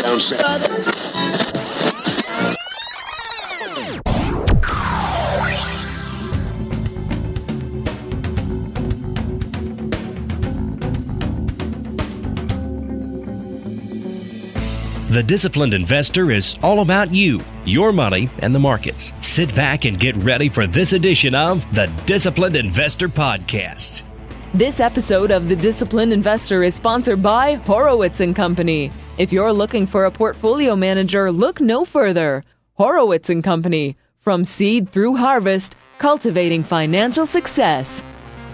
Sound set. The Disciplined Investor is all about you, your money, and the markets. Sit back and get ready for this edition of the Disciplined Investor Podcast. This episode of The Disciplined Investor is sponsored by Horowitz & Company. If you're looking for a portfolio manager, look no further. Horowitz & Company. From seed through harvest, cultivating financial success.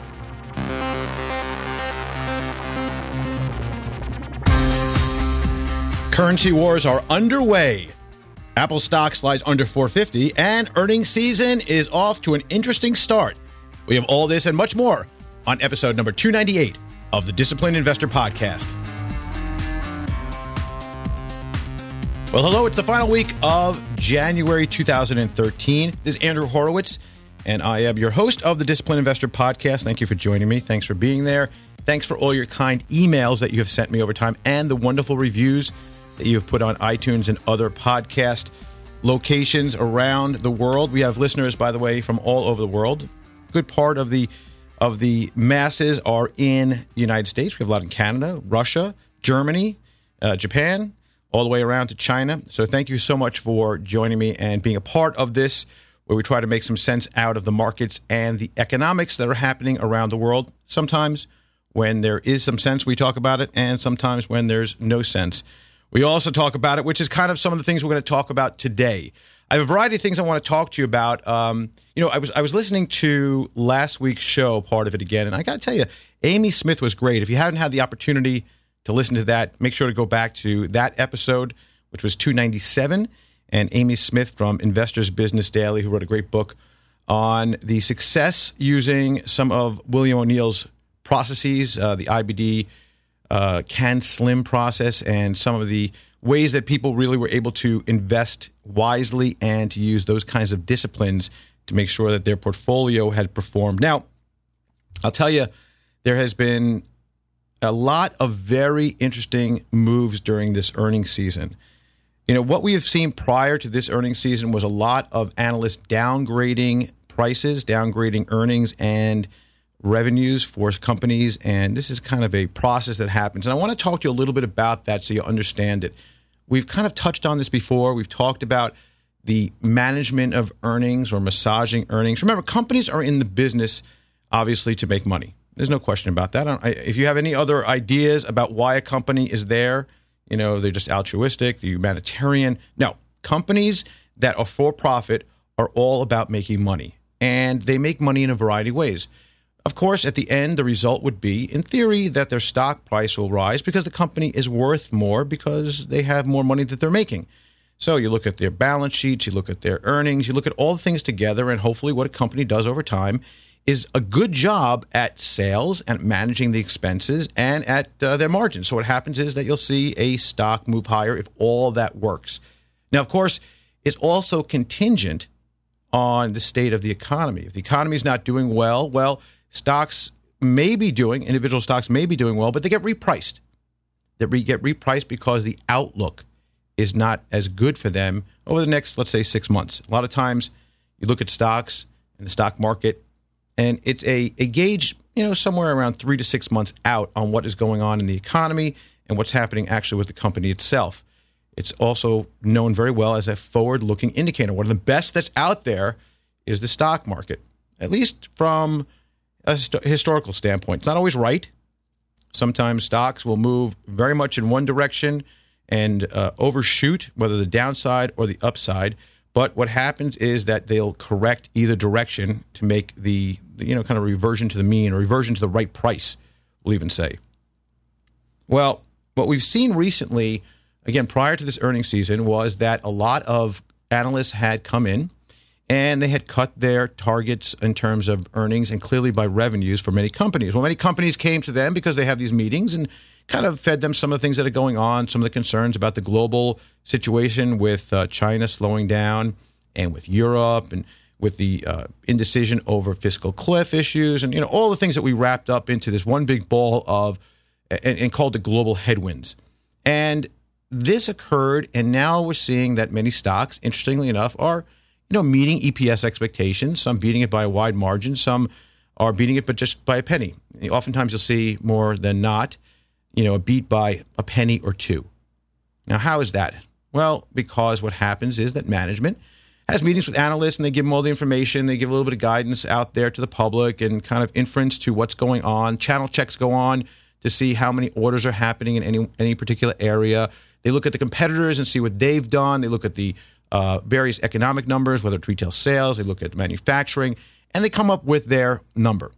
Currency wars are underway. Apple stock slides under 450, and earnings season is off to an interesting start. We have all this and much more on episode number 298 of the Disciplined Investor Podcast. Well, hello. It's the final week of January 2013. This is Andrew Horowitz, and I am your host of the Disciplined Investor Podcast. Thank you for joining me. Thanks for being there. Thanks for all your kind emails that you have sent me over time and the wonderful reviews that you have put on iTunes and other podcast locations around the world. We have listeners, by the way, from all over the world. Good part of the masses are in the United States. We have a lot in Canada, Russia, Germany, Japan, all the way around to China. So thank you so much for joining me and being a part of this, where we try to make some sense out of the markets and the economics that are happening around the world. Sometimes when there is some sense, we talk about it, and sometimes when there's no sense, we also talk about it, which is kind of some of the things we're going to talk about today. I have a variety of things I want to talk to you about. I was listening to last week's show, part of it again, and I got to tell you, Amy Smith was great. If you haven't had the opportunity to listen to that, make sure to go back to that episode, which was 297, and Amy Smith from Investors Business Daily, who wrote a great book on the success using some of William O'Neill's processes, the IBD Can Slim process, and some of the ways that people really were able to invest wisely and to use those kinds of disciplines to make sure that their portfolio had performed. Now, I'll tell you, there has been a lot of very interesting moves during this earnings season. You know, what we have seen prior to this earnings season was a lot of analysts downgrading prices, downgrading earnings and revenues for companies, and this is kind of a process that happens. And I want to talk to you a little bit about that so you understand it. We've kind of touched on this before. We've talked about the management of earnings or massaging earnings. Remember, companies are in the business, obviously, to make money. There's no question about that. If you have any other ideas about why a company is there, you know, they're just altruistic, they're humanitarian. No, companies that are for profit are all about making money, and they make money in a variety of ways. Of course, at the end, the result would be, in theory, that their stock price will rise because the company is worth more because they have more money that they're making. So you look at their balance sheets, you look at their earnings, you look at all the things together, and hopefully what a company does over time is a good job at sales and managing the expenses and at their margins. So what happens is that you'll see a stock move higher if all that works. Now, of course, it's also contingent on the state of the economy. If the economy is not doing well, stocks may be doing, individual stocks may be doing well, but they get repriced. They get repriced because the outlook is not as good for them over the next, let's say, 6 months. A lot of times you look at stocks in the stock market, and it's a gauge, somewhere around 3 to 6 months out on what is going on in the economy and what's happening actually with the company itself. It's also known very well as a forward-looking indicator. One of the best that's out there is the stock market, at least from a historical standpoint. It's not always right. Sometimes stocks will move very much in one direction and overshoot, whether the downside or the upside. But what happens is that they'll correct either direction to make the kind of reversion to the mean or reversion to the right price, we'll even say. Well, what we've seen recently, again, prior to this earnings season, was that a lot of analysts had come in and they had cut their targets in terms of earnings and clearly by revenues for many companies. Well, many companies came to them because they have these meetings and kind of fed them some of the things that are going on, some of the concerns about the global situation with China slowing down and with Europe and with the indecision over fiscal cliff issues and, all the things that we wrapped up into this one big ball of and called the global headwinds. And this occurred, and now we're seeing that many stocks, interestingly enough, are meeting EPS expectations. Some beating it by a wide margin. Some are beating it, but just by a penny. Oftentimes, you'll see more than not, a beat by a penny or two. Now, how is that? Well, because what happens is that management has meetings with analysts, and they give them all the information. They give a little bit of guidance out there to the public and kind of inference to what's going on. Channel checks go on to see how many orders are happening in any particular area. They look at the competitors and see what they've done. They look at the various economic numbers, whether it's retail sales. They look at manufacturing, and they come up with their number.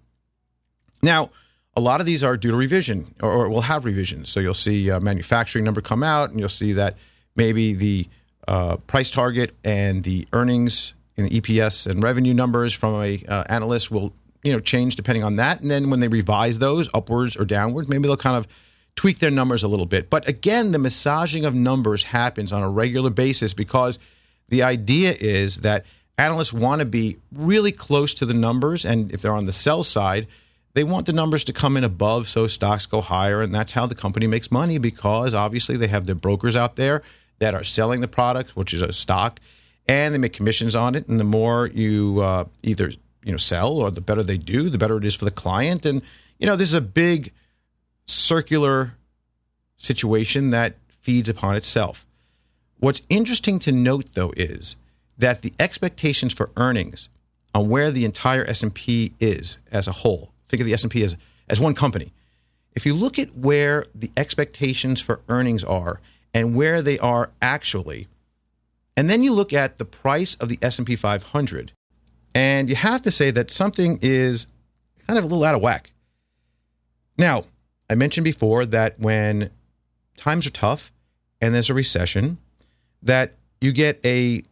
Now, a lot of these are due to revision or will have revisions. So you'll see a manufacturing number come out, and you'll see that maybe the price target and the earnings and EPS and revenue numbers from a analyst will change depending on that. And then when they revise those upwards or downwards, maybe they'll kind of tweak their numbers a little bit. But again, the massaging of numbers happens on a regular basis because the idea is that analysts want to be really close to the numbers. And if they're on the sell side, they want the numbers to come in above so stocks go higher. And that's how the company makes money, because obviously they have their brokers out there that are selling the product, which is a stock, and they make commissions on it. And the more you either sell, or the better they do, the better it is for the client. And this is a big circular situation that feeds upon itself. What's interesting to note, though, is that the expectations for earnings on where the entire S&P is as a whole, think of the S&P as one company. If you look at where the expectations for earnings are and where they are actually, and then you look at the price of the S&P 500, and you have to say that something is kind of a little out of whack. Now, I mentioned before that when times are tough and there's a recession, that you get a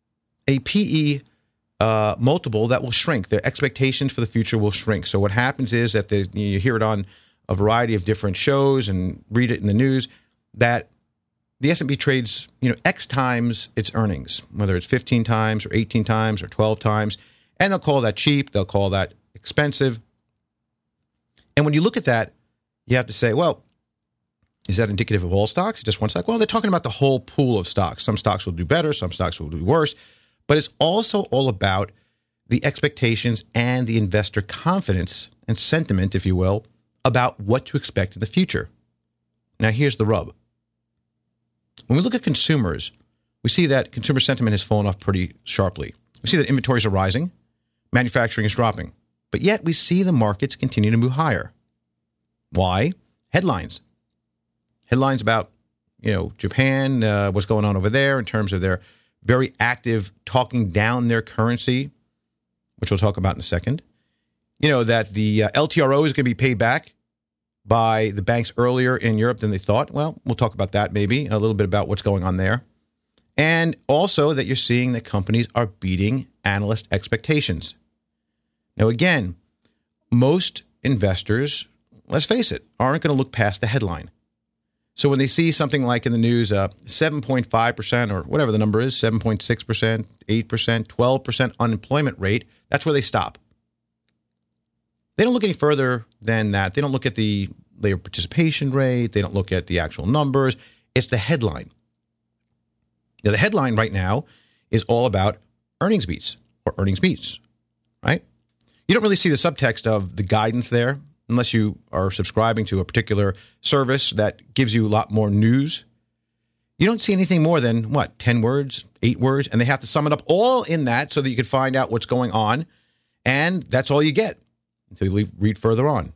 PE multiple that will shrink. Their expectations for the future will shrink. So what happens is that you hear it on a variety of different shows and read it in the news that the S&P trades, X times its earnings, whether it's 15 times or 18 times or 12 times, and they'll call that cheap. They'll call that expensive. And when you look at that, you have to say, well, is that indicative of all stocks? Just one stock? Well, they're talking about the whole pool of stocks. Some stocks will do better. Some stocks will do worse. But it's also all about the expectations and the investor confidence and sentiment, if you will, about what to expect in the future. Now, here's the rub. When we look at consumers, we see that consumer sentiment has fallen off pretty sharply. We see that inventories are rising, manufacturing is dropping, but yet we see the markets continue to move higher. Why? Headlines. Headlines about, Japan, what's going on over there in terms of their very active talking down their currency, which we'll talk about in a second. That the LTRO is going to be paid back by the banks earlier in Europe than they thought. Well, we'll talk about that maybe, a little bit about what's going on there. And also that you're seeing that companies are beating analyst expectations. Now, again, most investors, let's face it, aren't going to look past the headline. So when they see something like in the news, 7.5% or whatever the number is, 7.6%, 8%, 12% unemployment rate, that's where they stop. They don't look any further than that. They don't look at the labor participation rate. They don't look at the actual numbers. It's the headline. Now, the headline right now is all about earnings beats or earnings beats, right? You don't really see the subtext of the guidance there unless you are subscribing to a particular service that gives you a lot more news. You don't see anything more than, 10 words, 8 words, and they have to sum it up all in that so that you can find out what's going on, and that's all you get until you read further on.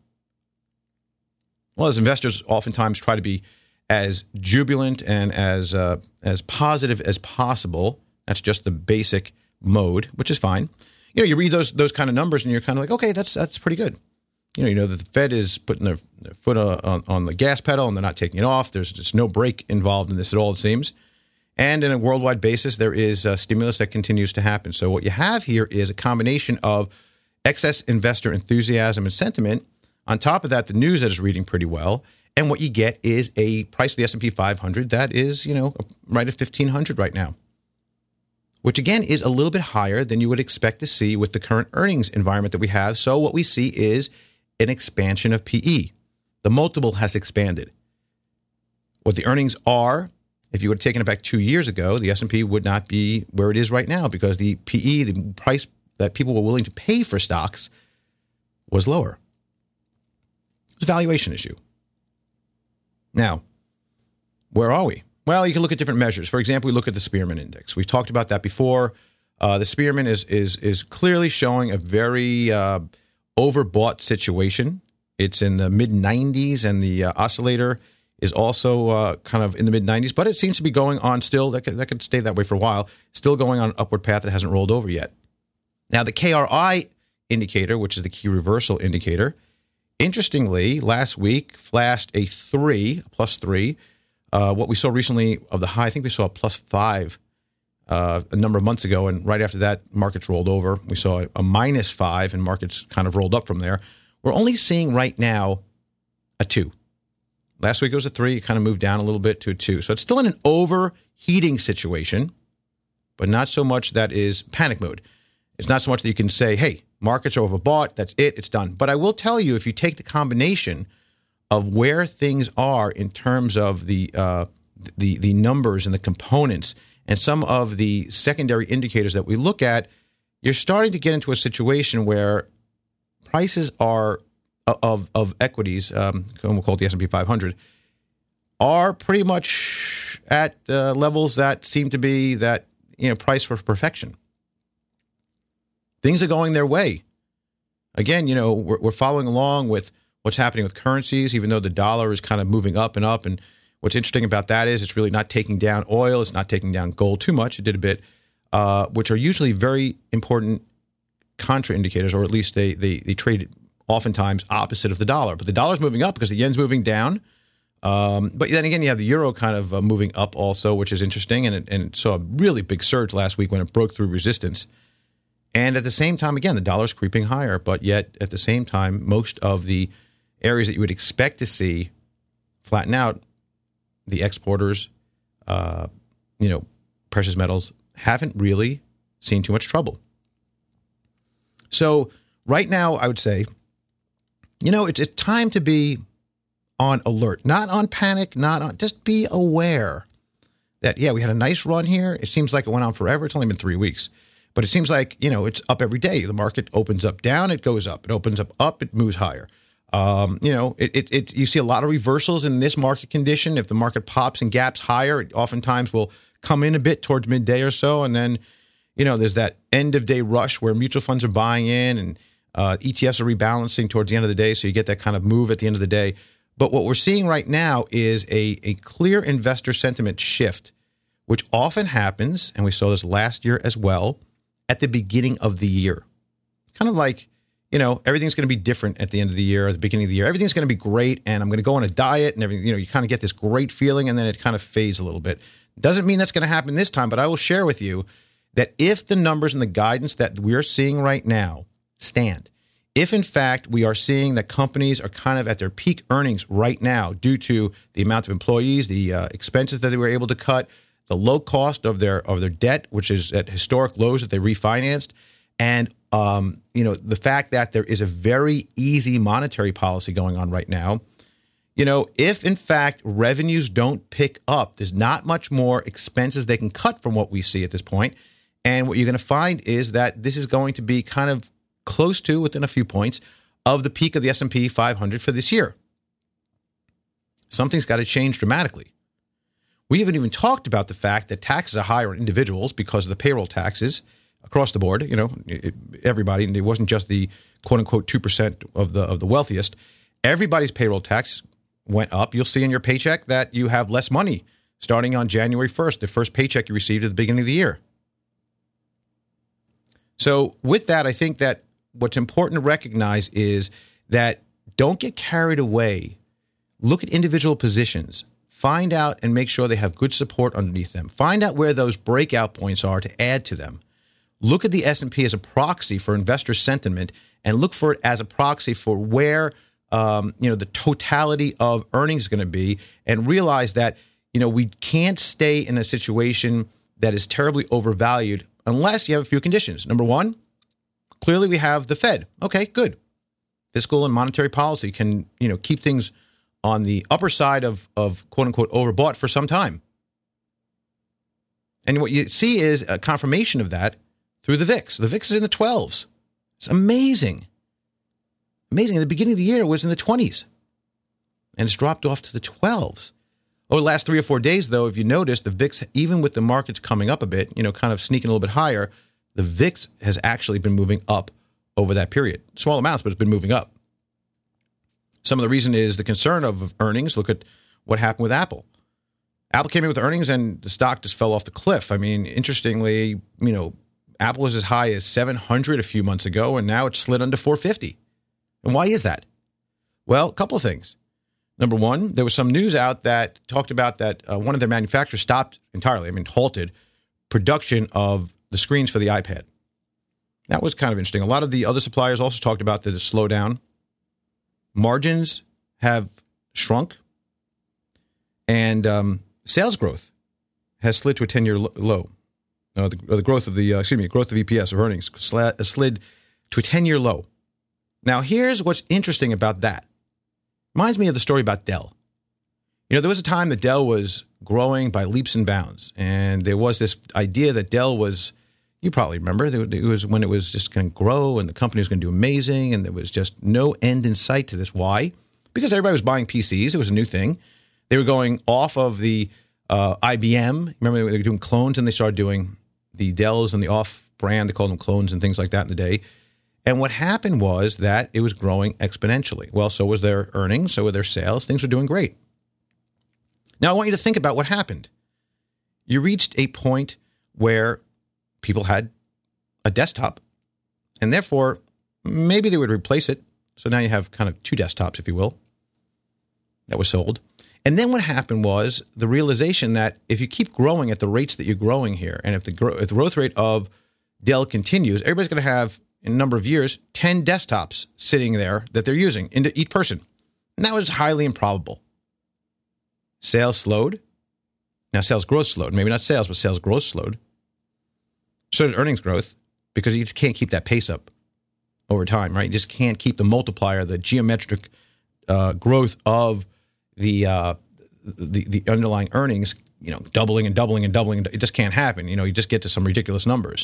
Well, as investors oftentimes try to be as jubilant and as positive as possible. That's just the basic mode, which is fine. You read those kind of numbers and you're kind of like, okay, that's pretty good. You know that the Fed is putting their foot on the gas pedal and they're not taking it off. There's just no brake involved in this at all, it seems. And in a worldwide basis, there is a stimulus that continues to happen. So what you have here is a combination of excess investor enthusiasm and sentiment. On top of that, the news that is reading pretty well. And what you get is a price of the S&P 500 that is, right at 1,500 right now, which again is a little bit higher than you would expect to see with the current earnings environment that we have. So what we see is an expansion of PE. The multiple has expanded. What the earnings are if you would have taken it back 2 years ago, the S&P would not be where it is right now because the PE, the price that people were willing to pay for stocks, was lower. It's a valuation issue. Now, where are we? Well, you can look at different measures. For example, we look at the Spearman Index. We've talked about that before. The Spearman is clearly showing a very overbought situation. It's in the mid-90s, and the oscillator is also kind of in the mid-90s, but it seems to be going on still. That could stay that way for a while. Still going on an upward path that hasn't rolled over yet. Now, the KRI indicator, which is the key reversal indicator, interestingly, last week flashed a +3. What we saw recently of the high, I think we saw a +5 a number of months ago, and right after that, markets rolled over. We saw a -5, and markets kind of rolled up from there. We're only seeing right now a 2. Last week it was a 3. It kind of moved down a little bit to a 2. So it's still in an overheating situation, but not so much that is panic mode. It's not so much that you can say, hey, markets are overbought. That's it. It's done. But I will tell you, if you take the combination of where things are in terms of the numbers and the components and some of the secondary indicators that we look at, you're starting to get into a situation where prices are of equities, we'll call it the S&P 500, are pretty much at levels that seem to be that, price for perfection. Things are going their way. Again, we're following along with what's happening with currencies, even though the dollar is kind of moving up and up. And what's interesting about that is it's really not taking down oil. It's not taking down gold too much. It did a bit, which are usually very important contra indicators, or at least they trade oftentimes opposite of the dollar. But the dollar's moving up because the yen's moving down. But then again, you have the euro kind of moving up also, which is interesting. And it saw a really big surge last week when it broke through resistance. And at the same time, again, the dollar's creeping higher. But yet, at the same time, most of the areas that you would expect to see flatten out, the exporters, precious metals, haven't really seen too much trouble. So right now, I would say, it's time to be on alert, not on panic, just be aware that, we had a nice run here. It seems like it went on forever. It's only been 3 weeks. But it seems like, it's up every day. The market opens up, down, it goes up. It opens up, it moves higher. You see a lot of reversals in this market condition. If the market pops and gaps higher, it oftentimes will come in a bit towards midday or so. And then, there's that end of day rush where mutual funds are buying in and ETFs are rebalancing towards the end of the day. So you get that kind of move at the end of the day. But what we're seeing right now is a clear investor sentiment shift, which often happens, and we saw this last year as well, at the beginning of the year. Kind of like, everything's going to be different at the end of the year, at the beginning of the year. Everything's going to be great, and I'm going to go on a diet and everything. You kind of get this great feeling, and then it kind of fades a little bit. Doesn't mean that's going to happen this time, but I will share with you that if the numbers and the guidance that we're seeing right now stand, if in fact we are seeing that companies are kind of at their peak earnings right now due to the amount of employees, the expenses that they were able to cut, the low cost of their debt, which is at historic lows that they refinanced, and the fact that there is a very easy monetary policy going on right now. If in fact revenues don't pick up, there's not much more expenses they can cut from what we see at this point. And what you're going to find is that this is going to be kind of close to, within a few points, of the peak of the S&P 500 for this year. Something's got to change dramatically. We haven't even talked about the fact that taxes are higher on individuals because of the payroll taxes across the board. Everybody, and it wasn't just the quote unquote 2% of the wealthiest. Everybody's payroll tax went up. You'll see in your paycheck that you have less money starting on January 1st, the first paycheck you received at the beginning of the year. So with that, I think that what's important to recognize is that don't get carried away. Look at individual positions. Find out and make sure they have good support underneath them. Find out where those breakout points are to add to them. Look at the S&P as a proxy for investor sentiment, and look for it as a proxy for where the totality of earnings is going to be, and realize that we can't stay in a situation that is terribly overvalued unless you have a few conditions. Number one, clearly we have the Fed. Okay, good. Fiscal and monetary policy can keep things on the upper side of quote unquote overbought for some time. And what you see is a confirmation of that through the VIX. The VIX is in the 12s. It's amazing. Amazing. At the beginning of the year, it was in the 20s. And it's dropped off to the 12s. Over the last 3 or 4 days, though, if you notice, the VIX, even with the markets coming up a bit, kind of sneaking a little bit higher, the VIX has actually been moving up over that period. Small amounts, but it's been moving up. Some of the reason is the concern of earnings. Look at what happened with Apple. Apple came in with earnings and the stock just fell off the cliff. I mean, interestingly, Apple was as high as 700 a few months ago, and now it's slid under 450. And why is that? Well, a couple of things. Number one, there was some news out that talked about that one of their manufacturers stopped entirely, halted production of the screens for the iPad. That was kind of interesting. A lot of the other suppliers also talked about the slowdown. Margins have shrunk, and sales growth has slid to a 10-year low. The growth of EPS, of earnings, slid to a 10-year low. Now, here's what's interesting about that. Reminds me of the story about Dell. There was a time that Dell was growing by leaps and bounds, and there was this idea that Dell was, you probably remember, it was when it was just going to grow and the company was going to do amazing, and there was just no end in sight to this. Why? Because everybody was buying PCs. It was a new thing. They were going off of the IBM. Remember, they were doing clones, and they started doing the Dells and the off-brand. They called them clones and things like that in the day. And what happened was that it was growing exponentially. Well, so was their earnings, so were their sales. Things were doing great. Now, I want you to think about what happened. You reached a point where people had a desktop, and therefore, maybe they would replace it. So now you have kind of two desktops, if you will, that was sold. And then what happened was the realization that if you keep growing at the rates that you're growing here, and if the growth rate of Dell continues, everybody's going to have, in a number of years, 10 desktops sitting there that they're using into each person. And that was highly improbable. Sales slowed. Now, sales growth slowed. Maybe not sales, but sales growth slowed. So did earnings growth, because you just can't keep that pace up over time, right? You just can't keep the multiplier, the geometric growth of the underlying earnings, doubling and doubling and doubling. It just can't happen. You just get to some ridiculous numbers.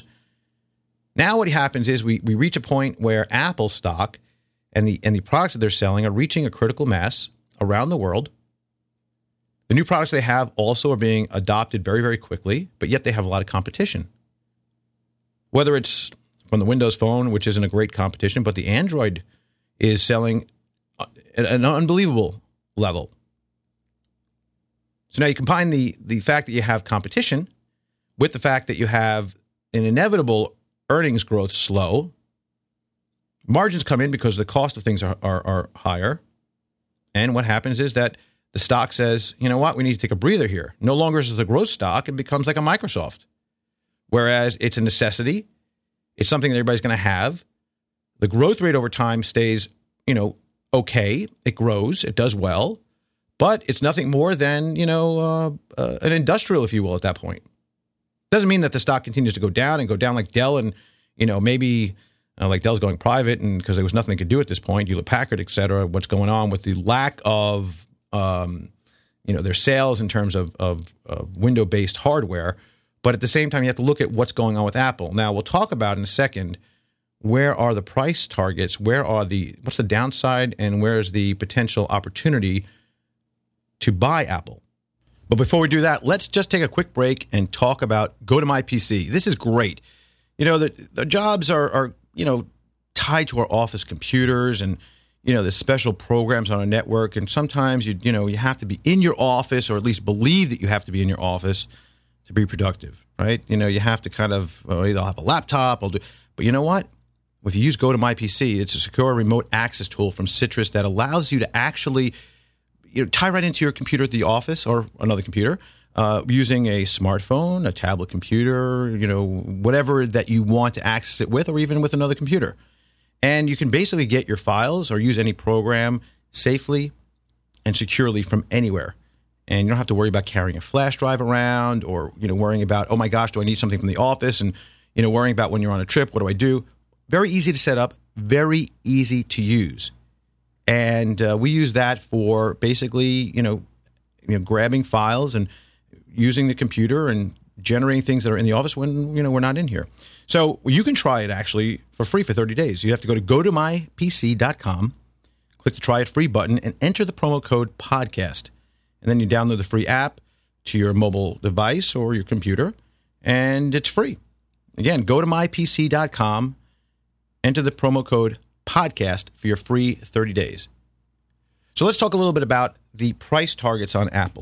Now what happens is we reach a point where Apple stock and the products that they're selling are reaching a critical mass around the world. The new products they have also are being adopted very, very quickly, but yet they have a lot of competition. Whether it's from the Windows Phone, which isn't a great competition, but the Android is selling at an unbelievable level. So now you combine the fact that you have competition with the fact that you have an inevitable earnings growth slow. Margins come in because the cost of things are higher. And what happens is that the stock says, you know what, we need to take a breather here. No longer is it a growth stock. It becomes like a Microsoft. Whereas it's a necessity. It's something that everybody's going to have. The growth rate over time stays, okay. It grows. It does well. But it's nothing more than, an industrial, if you will, at that point. Doesn't mean that the stock continues to go down like Dell and, maybe like Dell's going private and because there was nothing they could do at this point, Hewlett-Packard, et cetera, what's going on with the lack of, their sales in terms of window-based hardware. But at the same time, you have to look at what's going on with Apple. Now, we'll talk about in a second, where are the price targets? What's the downside and where's the potential opportunity to buy Apple? But before we do that, let's just take a quick break and talk about GoToMyPC. This is great. The jobs are tied to our office computers and, there's special programs on our network. And sometimes, you have to be in your office, or at least believe that you have to be in your office to be productive, right? You have to kind of either have a laptop, but you know what? If you use GoToMyPC, it's a secure remote access tool from Citrus that allows you to actually tie right into your computer at the office or another computer using a smartphone, a tablet computer, whatever that you want to access it with, or even with another computer. And you can basically get your files or use any program safely and securely from anywhere. And you don't have to worry about carrying a flash drive around or, worrying about, oh my gosh, do I need something from the office? And, worrying about when you're on a trip, what do I do? Very easy to set up, very easy to use. And we use that for basically, grabbing files and using the computer and generating things that are in the office when we're not in here. So you can try it actually for free for 30 days. You have to go to gotomypc.com, click the try it free button, and enter the promo code podcast. And then you download the free app to your mobile device or your computer, and it's free. Again, go to mypc.com, enter the promo code podcast for your free 30 days. So let's talk a little bit about the price targets on Apple.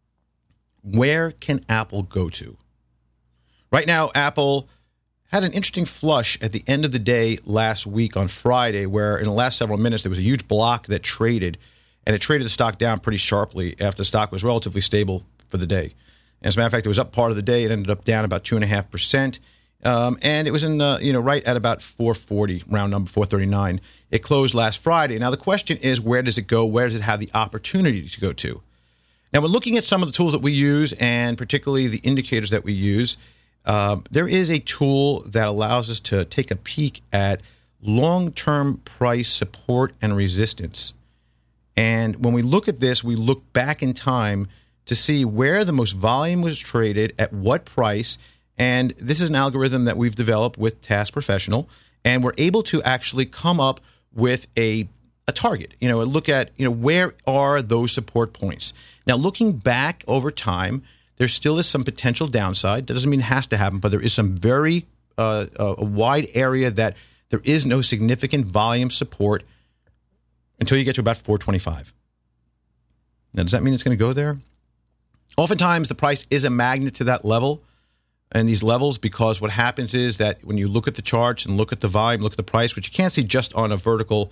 Where can Apple go to? Right now, Apple had an interesting flush at the end of the day last week on Friday, where in the last several minutes there was a huge block that traded, and it traded the stock down pretty sharply after the stock was relatively stable for the day. And as a matter of fact, it was up part of the day. It ended up down about 2.5%. And it was in right at about 440, round number 439. It closed last Friday. Now the question is, where does it go? Where does it have the opportunity to go to? Now we're looking at some of the tools that we use, and particularly the indicators that we use. There is a tool that allows us to take a peek at long-term price support and resistance. And when we look at this, we look back in time to see where the most volume was traded, at what price. And this is an algorithm that we've developed with Task Professional, and we're able to actually come up with a target. Look at where are those support points. Now, looking back over time, there still is some potential downside. That doesn't mean it has to happen, but there is some very a wide area that there is no significant volume support until you get to about 425. Now, does that mean it's going to go there? Oftentimes, the price is a magnet to that level and these levels, because what happens is that when you look at the charts and look at the volume, look at the price, which you can't see just on a vertical,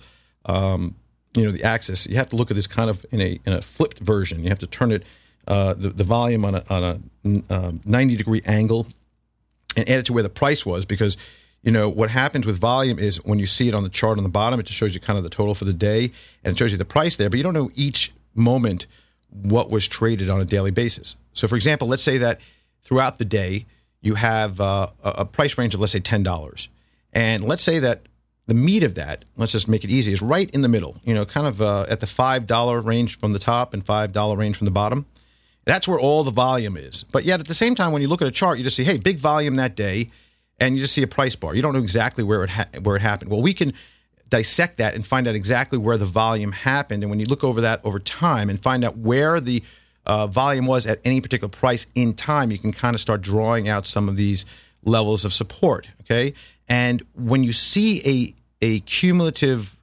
the axis. You have to look at this kind of in a flipped version. You have to turn it, the volume on a 90-degree angle and add it to where the price was, because what happens with volume is when you see it on the chart on the bottom, it just shows you kind of the total for the day, and it shows you the price there, but you don't know each moment what was traded on a daily basis. So, for example, let's say that throughout the day, you have a price range of, let's say, $10. And let's say that the meat of that, let's just make it easy, is right in the middle, kind of at the $5 range from the top and $5 range from the bottom. That's where all the volume is. But yet at the same time, when you look at a chart, you just see, hey, big volume that day, and you just see a price bar. You don't know exactly where it happened. Well, we can dissect that and find out exactly where the volume happened. And when you look over that over time and find out where the volume was at any particular price in time, you can kind of start drawing out some of these levels of support, okay? And when you see a cumulative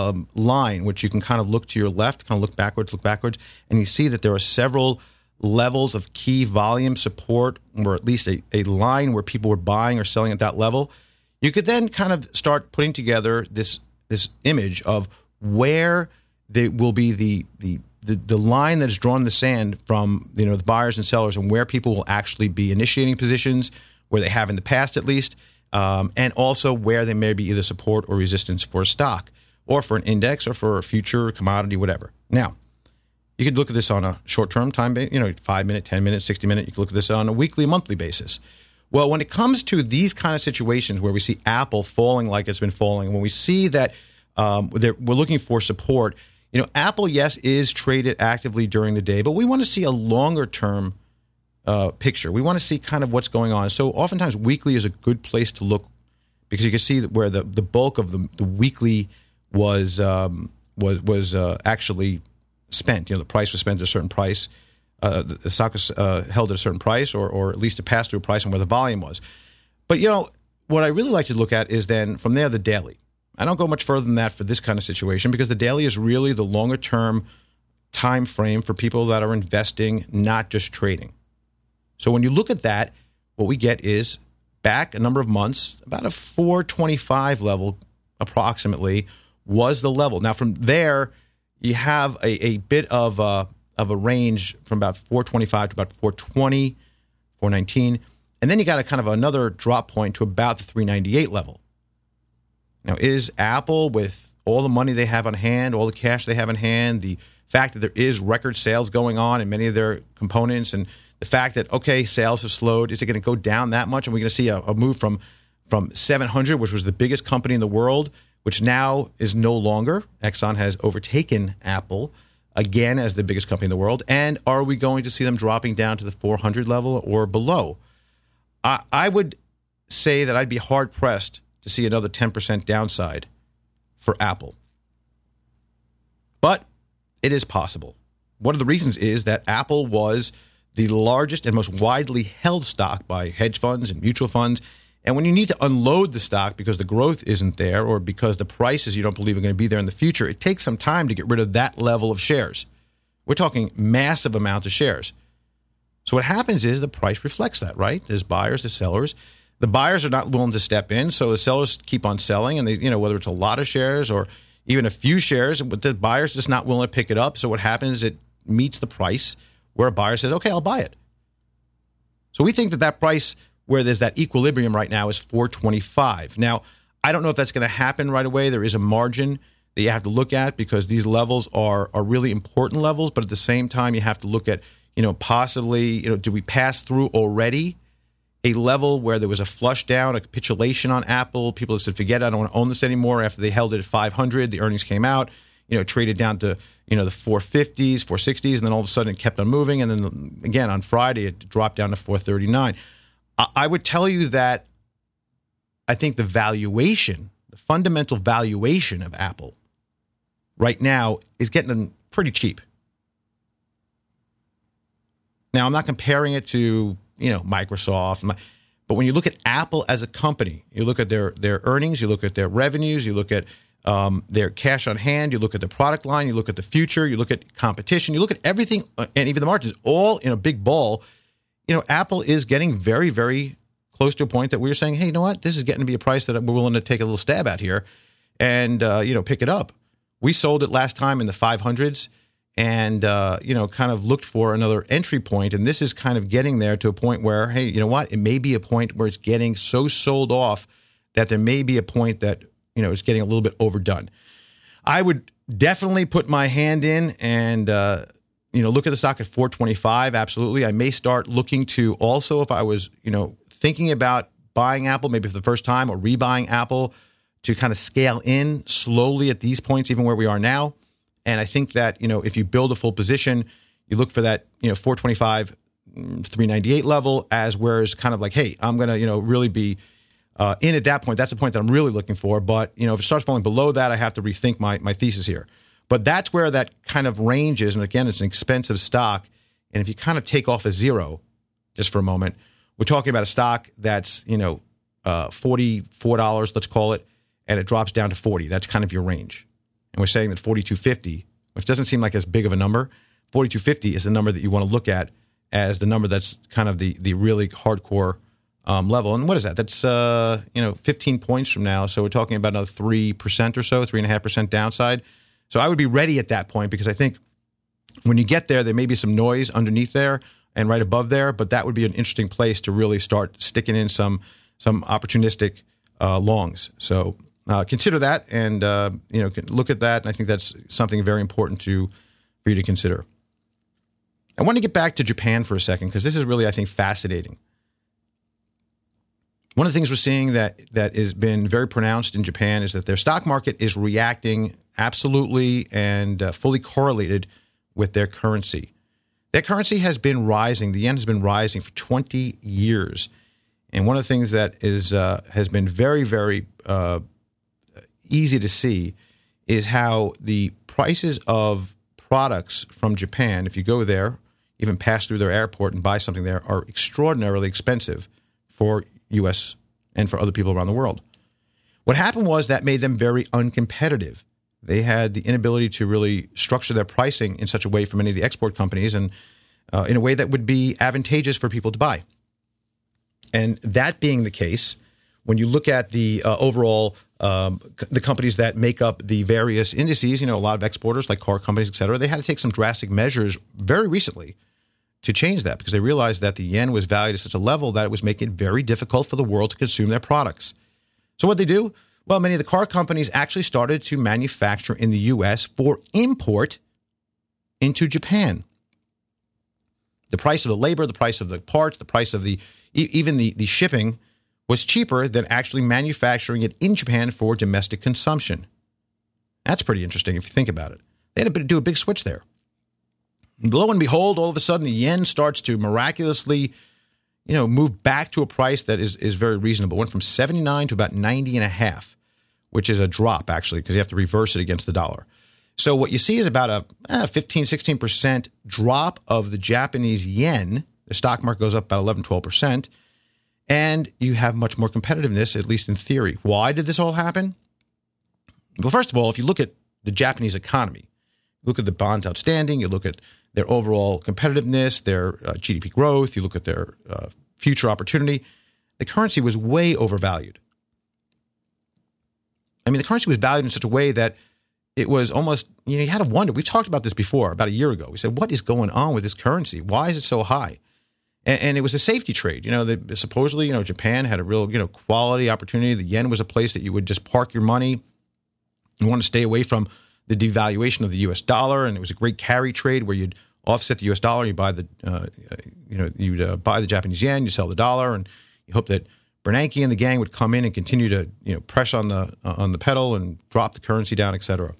line, which you can kind of look to your left, kind of look backwards, and you see that there are several levels of key volume support, or at least a line where people were buying or selling at that level, you could then kind of start putting together this image of where there will be the line that is drawn in the sand from the buyers and sellers, and where people will actually be initiating positions, where they have in the past at least, and also where they may be either support or resistance for a stock, or for an index, or for a future commodity, whatever. Now, you could look at this on a short-term time, 5 minute, 10 minute, 60 minute. You can look at this on a weekly, monthly basis. Well, when it comes to these kind of situations where we see Apple falling like it's been falling, when we see that we're looking for support, Apple, yes, is traded actively during the day, but we want to see a longer-term picture. We want to see kind of what's going on. So oftentimes weekly is a good place to look, because you can see where the bulk of the weekly was actually spent. The price was spent at a certain price. The stock was held at a certain price, or at least a pass-through price, and where the volume was. But, what I really like to look at is then from there the daily. I don't go much further than that for this kind of situation, because the daily is really the longer-term time frame for people that are investing, not just trading. So when you look at that, what we get is back a number of months, about a 425 level approximately was the level. Now from there, you have a bit of a range from about 425 to about 420, 419, and then you got a kind of another drop point to about the 398 level. Now, is Apple, with all the money they have on hand, all the cash they have in hand, the fact that there is record sales going on in many of their components, and the fact that, okay, sales have slowed, is it going to go down that much? And we're going to see a move from 700, which was the biggest company in the world, which now is no longer. Exxon has overtaken Apple again as the biggest company in the world. And are we going to see them dropping down to the 400 level or below? I would say that I'd be hard-pressed to see another 10% downside for Apple. But it is possible. One of the reasons is that Apple was the largest and most widely held stock by hedge funds and mutual funds. And when you need to unload the stock because the growth isn't there or because the prices you don't believe are going to be there in the future, it takes some time to get rid of that level of shares. We're talking massive amounts of shares. So what happens is the price reflects that, right? There's buyers, there's sellers. The buyers are not willing to step in, so the sellers keep on selling, and they, whether it's a lot of shares or even a few shares, but the buyer's just not willing to pick it up. So what happens is it meets the price where a buyer says, okay, I'll buy it. So we think that price where there's that equilibrium right now is $4.25. Now, I don't know if that's going to happen right away. There is a margin that you have to look at because these levels are really important levels, but at the same time, you have to look at, possibly, do we pass through already a level where there was a flush down, a capitulation on Apple? People said, forget it, I don't want to own this anymore. After they held it at 500, the earnings came out, traded down to, the 450s, 460s, and then all of a sudden it kept on moving. And then again, on Friday, it dropped down to 439. I would tell you that I think the valuation, the fundamental valuation of Apple right now is getting them pretty cheap. Now, I'm not comparing it to, Microsoft, but when you look at Apple as a company, you look at their earnings, you look at their revenues, you look at their cash on hand, you look at the product line, you look at the future, you look at competition, you look at everything, and even the margins, all in a big ball. Apple is getting very, very close to a point that we were saying, hey, you know what? This is getting to be a price that we're willing to take a little stab at here and, pick it up. We sold it last time in the 500s and, kind of looked for another entry point. And this is kind of getting there to a point where, hey, you know what? It may be a point where it's getting so sold off that there may be a point that, it's getting a little bit overdone. I would definitely put my hand in and, look at the stock at 425. Absolutely. I may start looking to also, if I was, thinking about buying Apple, maybe for the first time, or rebuying Apple to kind of scale in slowly at these points, even where we are now. And I think that, if you build a full position, you look for that, 425, 398 level as where it's kind of like, hey, I'm going to, really be in at that point. That's the point that I'm really looking for. But, if it starts falling below that, I have to rethink my thesis here. But that's where that kind of range is. And again, it's an expensive stock. And if you kind of take off a zero just for a moment, we're talking about a stock that's, $44, let's call it, and it drops down to 40. That's kind of your range. And we're saying that 42.50, which doesn't seem like as big of a number, 42.50 is the number that you want to look at as the number that's kind of the really hardcore level. And what is that? That's, 15 points from now. So we're talking about another 3% or so, 3.5% downside. So I would be ready at that point because I think when you get there, there may be some noise underneath there and right above there, but that would be an interesting place to really start sticking in some opportunistic longs. So consider that and, look at that. And I think that's something very important for you to consider. I want to get back to Japan for a second because this is really, I think, fascinating. One of the things we're seeing that has been very pronounced in Japan is that their stock market is reacting absolutely and fully correlated with their currency. Their currency has been rising. The yen has been rising for 20 years. And one of the things that has been very, very easy to see is how the prices of products from Japan, if you go there, even pass through their airport and buy something there, are extraordinarily expensive for U.S. and for other people around the world. What happened was that made them very uncompetitive. They had the inability to really structure their pricing in such a way for many of the export companies and in a way that would be advantageous for people to buy. And that being the case, when you look at the overall, the companies that make up the various indices, a lot of exporters like car companies, et cetera, they had to take some drastic measures very recently to change that because they realized that the yen was valued at such a level that it was making it very difficult for the world to consume their products. So what they do? Well, many of the car companies actually started to manufacture in the U.S. for import into Japan. The price of the labor, the price of the parts, the price of even the shipping was cheaper than actually manufacturing it in Japan for domestic consumption. That's pretty interesting if you think about it. They had to do a big switch there. Lo and behold, all of a sudden, the yen starts to miraculously, moved back to a price that is very reasonable. It went from 79 to about 90.5, which is a drop, actually, because you have to reverse it against the dollar. So what you see is about a 15, 16% drop of the Japanese yen. The stock market goes up about 11, 12%. And you have much more competitiveness, at least in theory. Why did this all happen? Well, first of all, if you look at the Japanese economy, look at the bonds outstanding, you look at their overall competitiveness, their GDP growth, you look at their future opportunity, the currency was way overvalued. I mean, the currency was valued in such a way that it was almost, you had to wonder. We've talked about this before, about a year ago. We said, what is going on with this currency? Why is it so high? And it was a safety trade. Supposedly, Japan had a real, quality opportunity. The yen was a place that you would just park your money. You want to stay away from the devaluation of the U.S. dollar, and it was a great carry trade where you'd offset the U.S. dollar, you buy the, you'd buy the Japanese yen, you sell the dollar, and you hope that Bernanke and the gang would come in and continue to, press on the pedal and drop the currency down, et cetera.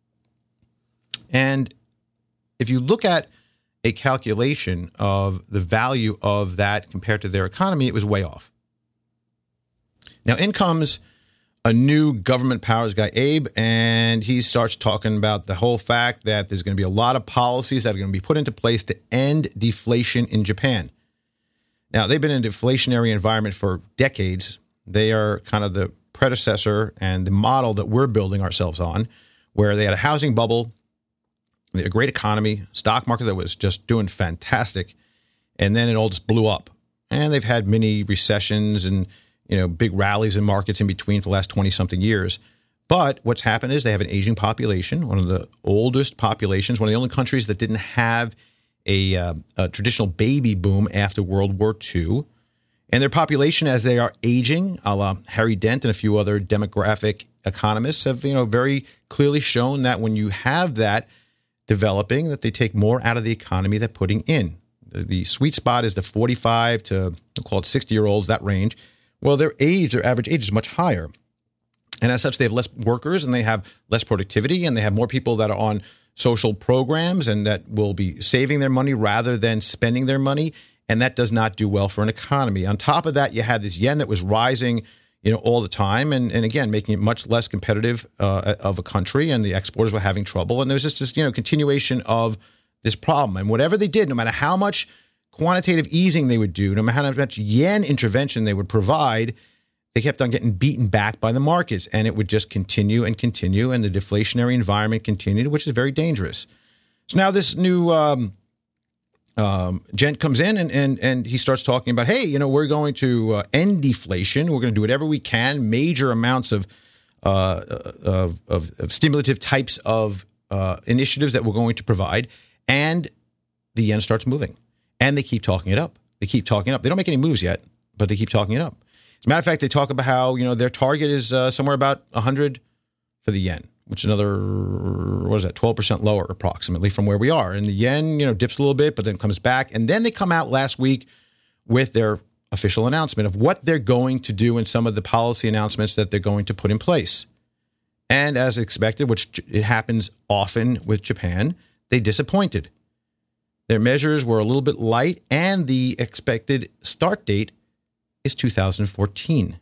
And if you look at a calculation of the value of that compared to their economy, it was way off. Now, in comes a new government powers guy, Abe, and he starts talking about the whole fact that there's going to be a lot of policies that are going to be put into place to end deflation in Japan. Now, they've been in a deflationary environment for decades. They are kind of the predecessor and the model that we're building ourselves on, where they had a housing bubble, a great economy, stock market that was just doing fantastic, and then it all just blew up. And they've had many recessions and big rallies in markets in between for the last 20-something years. But what's happened is they have an aging population, one of the oldest populations, one of the only countries that didn't have a traditional baby boom after World War II. And their population, as they are aging, a la Harry Dent and a few other demographic economists have, very clearly shown that when you have that developing, that they take more out of the economy than putting in. The sweet spot is the 45 to, we'll call it 60-year-olds, that range. Well, their average age is much higher. And as such, they have less workers and they have less productivity and they have more people that are on social programs and that will be saving their money rather than spending their money. And that does not do well for an economy. On top of that, you had this yen that was rising, all the time. And again, making it much less competitive of a country, and the exporters were having trouble. And there was just this, continuation of this problem. And whatever they did, no matter how much quantitative easing they would do, no matter how much yen intervention they would provide, they kept on getting beaten back by the markets, and it would just continue and continue, and the deflationary environment continued, which is very dangerous. So now this new gent comes in and he starts talking about, hey, we're going to end deflation. We're going to do whatever we can, major amounts of stimulative types of initiatives that we're going to provide, and the yen starts moving. And they keep talking it up. They keep talking it up. They don't make any moves yet, but they keep talking it up. As a matter of fact, they talk about how, their target is somewhere about 100 for the yen, which is another, 12% lower approximately from where we are. And the yen, dips a little bit, but then comes back. And then they come out last week with their official announcement of what they're going to do and some of the policy announcements that they're going to put in place. And as expected, which it happens often with Japan, they disappointed. Their measures were a little bit light, and the expected start date is 2014.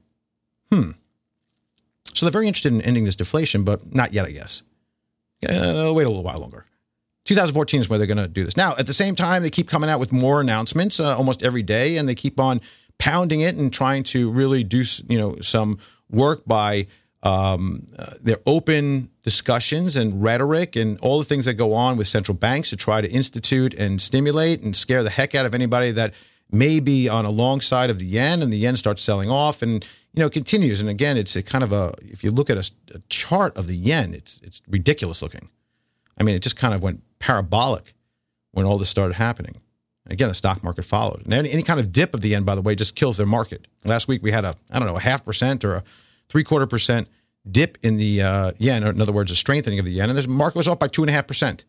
So they're very interested in ending this deflation, but not yet, I guess. They'll wait a little while longer. 2014 is where they're going to do this. Now, at the same time, they keep coming out with more announcements almost every day, and they keep on pounding it and trying to really do, some work by their open discussions and rhetoric and all the things that go on with central banks to try to institute and stimulate and scare the heck out of anybody that may be on a long side of the yen, and the yen starts selling off and, continues. And again, it's a kind of if you look at a chart of the yen, it's ridiculous looking. I mean, it just kind of went parabolic when all this started happening. Again, the stock market followed. And any kind of dip of the yen, by the way, just kills their market. Last week we had a 0.5% or a 0.75% dip in the yen, or in other words, a strengthening of the yen, and the market was off by 2.5%.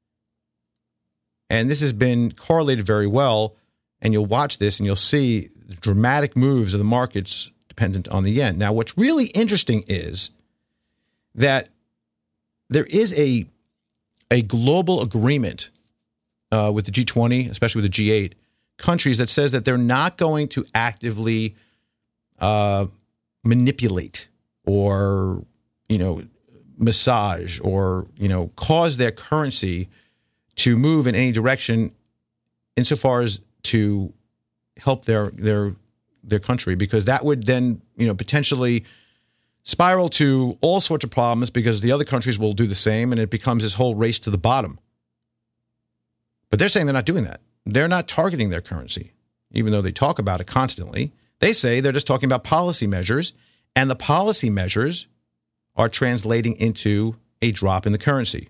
And this has been correlated very well, and you'll watch this and you'll see the dramatic moves of the markets dependent on the yen. Now, what's really interesting is that there is a global agreement with the G20, especially with the G8, countries that says that they're not going to actively manipulate or, massage or, cause their currency to move in any direction insofar as to help their country, because that would then, potentially spiral to all sorts of problems because the other countries will do the same and it becomes this whole race to the bottom. But they're saying they're not doing that. They're not targeting their currency, even though they talk about it constantly. They say they're just talking about policy measures, and the policy measures are translating into a drop in the currency.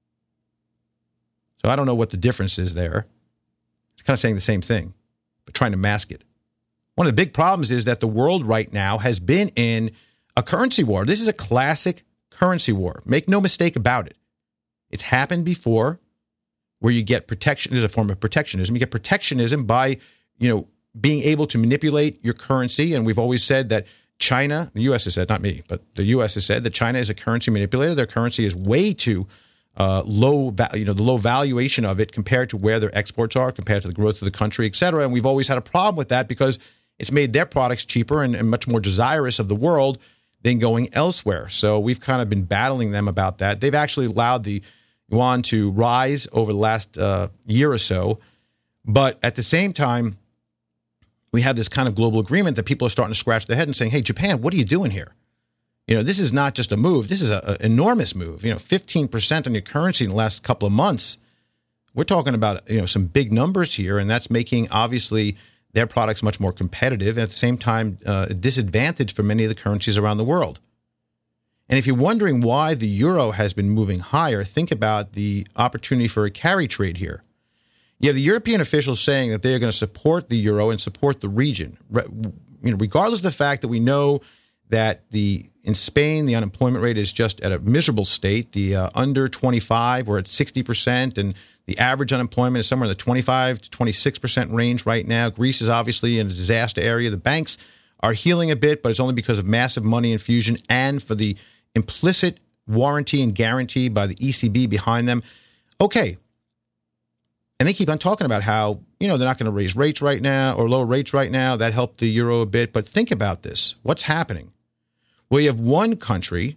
So I don't know what the difference is there. It's kind of saying the same thing, but trying to mask it. One of the big problems is that the world right now has been in a currency war. This is a classic currency war. Make no mistake about it. It's happened before, where you get protection. There's a form of protectionism. You get protectionism by, being able to manipulate your currency. And we've always said that China, the U.S. has said, not me, but the U.S. has said that China is a currency manipulator. Their currency is way too low, the low valuation of it compared to where their exports are, compared to the growth of the country, et cetera. And we've always had a problem with that because it's made their products cheaper and much more desirous of the world than going elsewhere. So we've kind of been battling them about that. They've actually allowed the yuan to rise over the last year or so. But at the same time, we have this kind of global agreement that people are starting to scratch their head and saying, hey, Japan, what are you doing here? This is not just a move. This is an enormous move. 15% on your currency in the last couple of months. We're talking about, some big numbers here, and that's making, obviously, their products much more competitive and at the same time a disadvantage for many of the currencies around the world. And if you're wondering why the euro has been moving higher, think about the opportunity for a carry trade here. You have the European officials saying that they are going to support the euro and support the region, regardless of the fact that we know that in Spain, the unemployment rate is just at a miserable state. The under 25, we're at 60%, and the average unemployment is somewhere in the 25 to 26% range right now. Greece is obviously in a disaster area. The banks are healing a bit, but it's only because of massive money infusion and for the implicit warranty and guarantee by the ECB behind them. Okay. And they keep on talking about how, they're not going to raise rates right now or lower rates right now. That helped the euro a bit. But think about this. What's happening? Well, you have one country,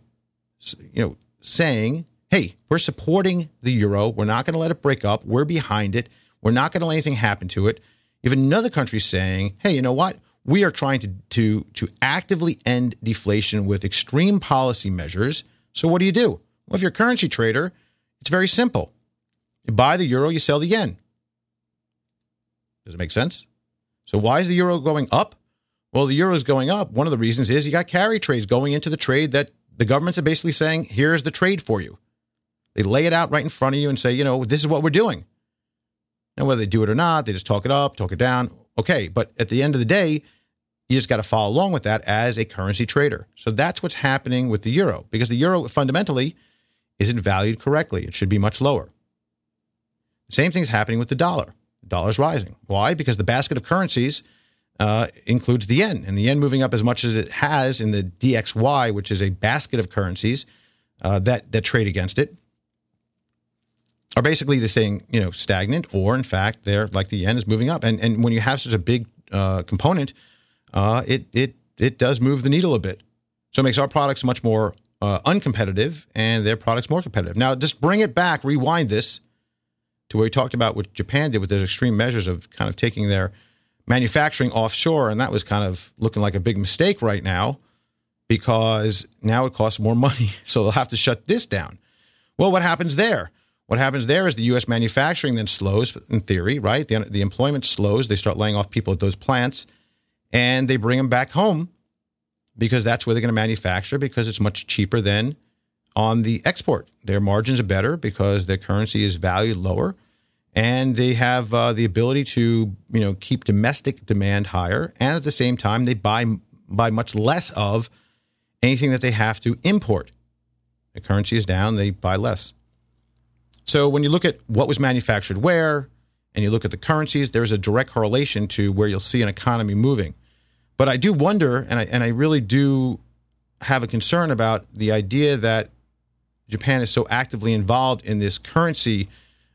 saying, hey, we're supporting the euro. We're not going to let it break up. We're behind it. We're not going to let anything happen to it. You have another country saying, hey, you know what? We are trying to actively end deflation with extreme policy measures. So what do? Well, if you're a currency trader, it's very simple. You buy the euro, you sell the yen. Does it make sense? So why is the euro going up? Well, the euro is going up. One of the reasons is you got carry trades going into the trade that the governments are basically saying, here's the trade for you. They lay it out right in front of you and say, this is what we're doing. And whether they do it or not, they just talk it up, talk it down. Okay, but at the end of the day, you just got to follow along with that as a currency trader. So that's what's happening with the euro, because the euro fundamentally isn't valued correctly. It should be much lower. The same thing's happening with the dollar. The dollar's rising. Why? Because the basket of currencies includes the yen, and the yen moving up as much as it has in the DXY, which is a basket of currencies that trade against it, are basically the staying, stagnant, or in fact, they're like the yen is moving up. And when you have such a big component, it does move the needle a bit. So it makes our products much more uncompetitive and their products more competitive. Now, just bring it back, rewind this to where we talked about what Japan did with those extreme measures of kind of taking their manufacturing offshore, and that was kind of looking like a big mistake right now because now it costs more money, so they'll have to shut this down. Well, what happens there? What happens there is the U.S. manufacturing then slows, in theory, right? The employment slows. They start laying off people at those plants, and they bring them back home because that's where they're going to manufacture because it's much cheaper than on the export. Their margins are better because their currency is valued lower, and they have the ability to, keep domestic demand higher, and at the same time, they buy much less of anything that they have to import. The currency is down, they buy less. So when you look at what was manufactured where, and you look at the currencies, there's a direct correlation to where you'll see an economy moving. But I do wonder, and I really do have a concern about the idea that Japan is so actively involved in this currency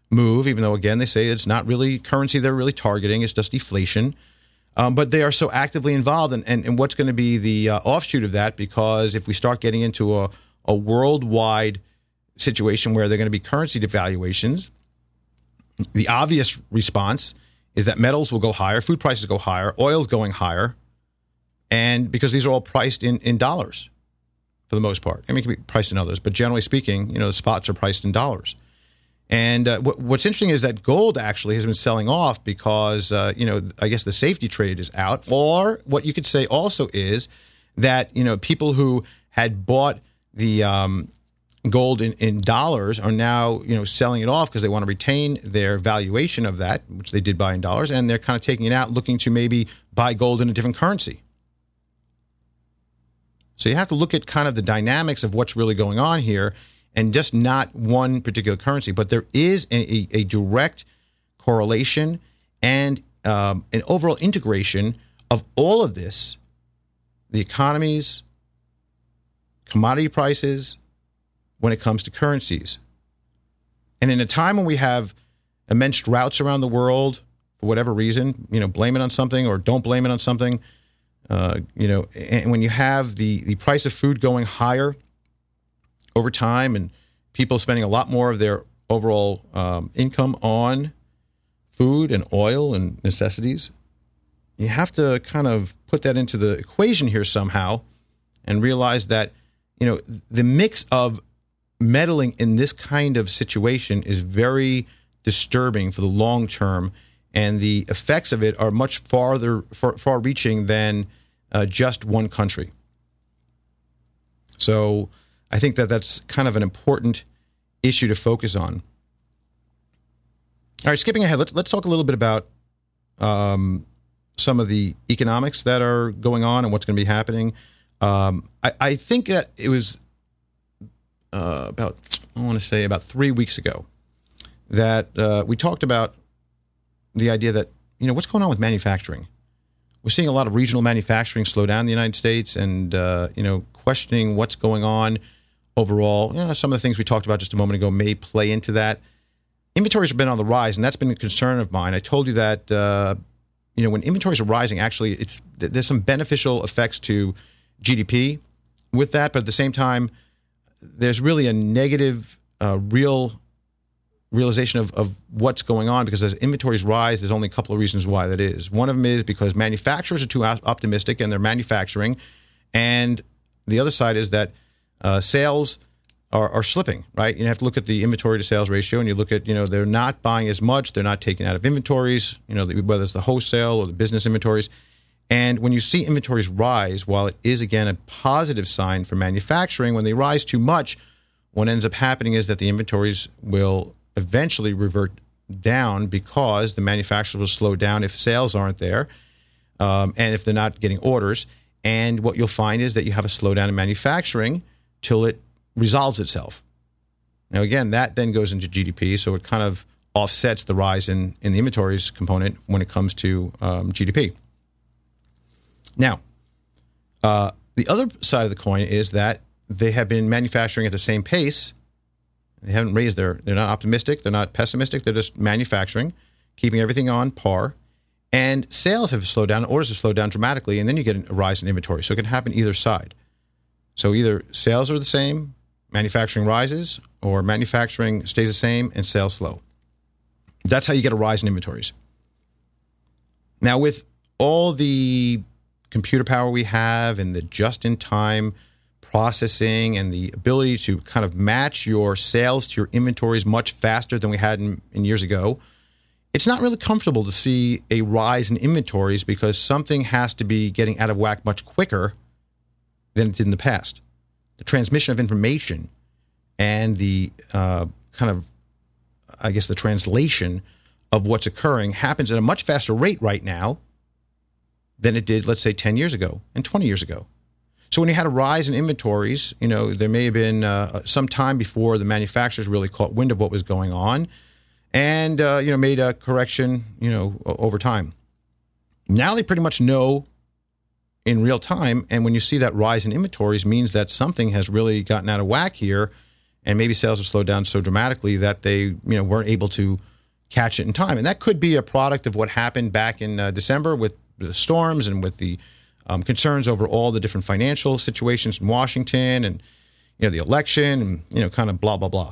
move, even though, again, they say it's not really currency they're really targeting. It's just deflation. But they are so actively involved. And what's going to be the offshoot of that? Because if we start getting into a worldwide situation where there are going to be currency devaluations, the obvious response is that metals will go higher, food prices go higher, oil's going higher, and because these are all priced in dollars for the most part. I mean, it can be priced in others, but generally speaking, the spots are priced in dollars. And what's interesting is that gold actually has been selling off because, I guess the safety trade is out. Or what you could say also is that, people who had bought the gold in dollars are now, selling it off because they want to retain their valuation of that, which they did buy in dollars, and they're kind of taking it out, looking to maybe buy gold in a different currency. So you have to look at kind of the dynamics of what's really going on here, and just not one particular currency. But there is a direct correlation and an overall integration of all of this, the economies, commodity prices, when it comes to currencies. And in a time when we have immense droughts around the world, for whatever reason, blame it on something or don't blame it on something, and when you have the price of food going higher over time and people spending a lot more of their overall income on food and oil and necessities, you have to kind of put that into the equation here somehow and realize that, the mix of meddling in this kind of situation is very disturbing for the long term, and the effects of it are much far-reaching than just one country. So I think that's kind of an important issue to focus on. All right, skipping ahead, let's talk a little bit about some of the economics that are going on and what's going to be happening. I think that it was about 3 weeks ago that we talked about the idea that, what's going on with manufacturing? We're seeing a lot of regional manufacturing slow down in the United States and, questioning what's going on overall. Some of the things we talked about just a moment ago may play into that. Inventories have been on the rise, and that's been a concern of mine. I told you that, when inventories are rising, actually, there's some beneficial effects to GDP with that, but at the same time, there's really a negative realization of what's going on, because as inventories rise, there's only a couple of reasons why that is. One of them is because manufacturers are too optimistic and they're manufacturing, and the other side is that sales are slipping, right? You have to look at the inventory to sales ratio, and you look at, they're not buying as much, they're not taking out of inventories, whether it's the wholesale or the business inventories. And when you see inventories rise, while it is, again, a positive sign for manufacturing, when they rise too much, what ends up happening is that the inventories will eventually revert down because the manufacturers will slow down if sales aren't there, and if they're not getting orders. And what you'll find is that you have a slowdown in manufacturing till it resolves itself. Now, again, that then goes into GDP, so it kind of offsets the rise in the inventories component when it comes to GDP. Now, the other side of the coin is that they have been manufacturing at the same pace. They haven't raised they're not optimistic, they're not pessimistic, they're just manufacturing, keeping everything on par. And sales have slowed down, orders have slowed down dramatically, and then you get a rise in inventory. So it can happen either side. So either sales are the same, manufacturing rises, or manufacturing stays the same and sales slow. That's how you get a rise in inventories. Now, with all the computer power we have and the just-in-time processing and the ability to kind of match your sales to your inventories much faster than we had in years ago, it's not really comfortable to see a rise in inventories because something has to be getting out of whack much quicker than it did in the past. The transmission of information and the the translation of what's occurring happens at a much faster rate right now than it did, let's say, 10 years ago and 20 years ago. So when you had a rise in inventories, there may have been some time before the manufacturers really caught wind of what was going on and, made a correction, over time. Now they pretty much know in real time, and when you see that rise in inventories means that something has really gotten out of whack here, and maybe sales have slowed down so dramatically that they weren't able to catch it in time. And that could be a product of what happened back in December with the storms and with the concerns over all the different financial situations in Washington and the election and kind of blah, blah, blah.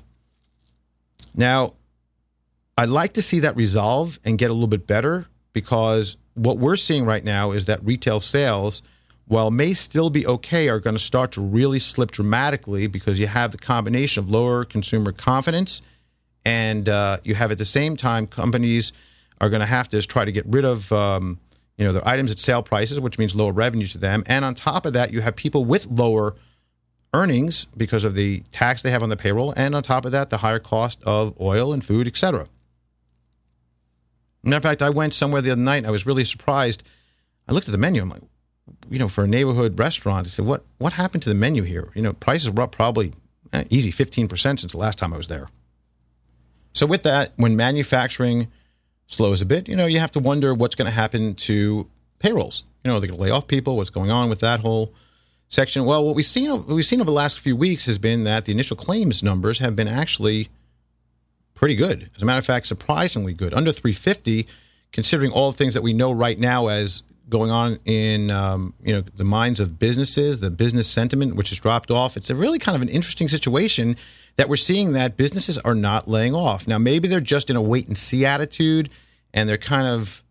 Now, I'd like to see that resolve and get a little bit better, because what we're seeing right now is that retail sales, while may still be okay, are going to start to really slip dramatically, because you have the combination of lower consumer confidence, and you have at the same time companies are going to have to try to get rid of their items at sale prices, which means lower revenue to them. And on top of that, you have people with lower earnings because of the tax they have on the payroll, and on top of that, the higher cost of oil and food, etc. Matter of fact, I went somewhere the other night and I was really surprised. I looked at the menu. I'm like, for a neighborhood restaurant, I said, what happened to the menu here? Prices were up probably easy 15% since the last time I was there. So with that, when manufacturing slows a bit, you have to wonder what's going to happen to payrolls. Are they going to lay off people? What's going on with that whole section? Well, what we've seen over the last few weeks has been that the initial claims numbers have been actually pretty good. As a matter of fact, surprisingly good. Under 350, considering all the things that we know right now as going on in the minds of businesses, the business sentiment, which has dropped off. It's a really kind of an interesting situation that we're seeing that businesses are not laying off. Now, maybe they're just in a wait-and-see attitude, and they're kind of,